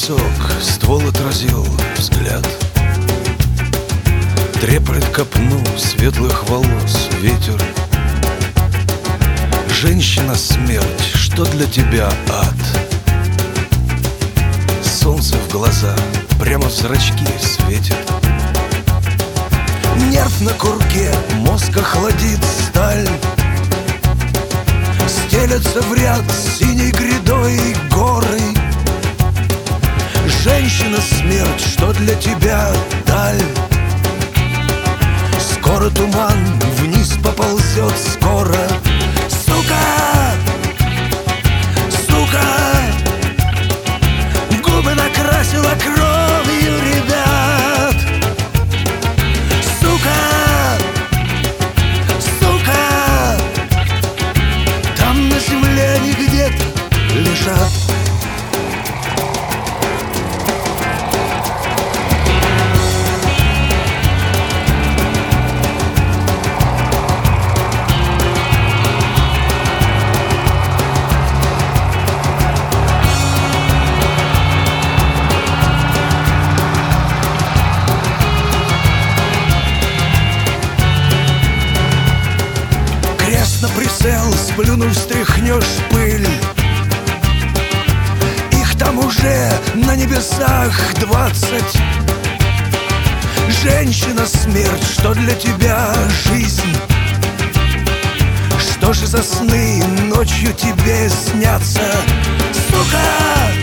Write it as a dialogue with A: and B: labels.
A: висок, ствол отразил взгляд. Треплет копну светлых волос ветер. Женщина, смерть, что для тебя ад? Солнце в глаза, прямо в зрачки светит. Нерв на курке, мозг охладит сталь. Стелятся в ряд синей грядой горы. Женщина, смерть, что для тебя даль? Скоро туман вниз поползет, скоро. Сука! Сука! Губы накрасила кровью, ребят. Сука! Сука! Там на земле они где-то лежат. На прицел, сплюнув, стряхнешь пыль. Их там уже на небесах 20. Женщина, смерть, что для тебя жизнь? Что же за сны ночью тебе снятся? Сука!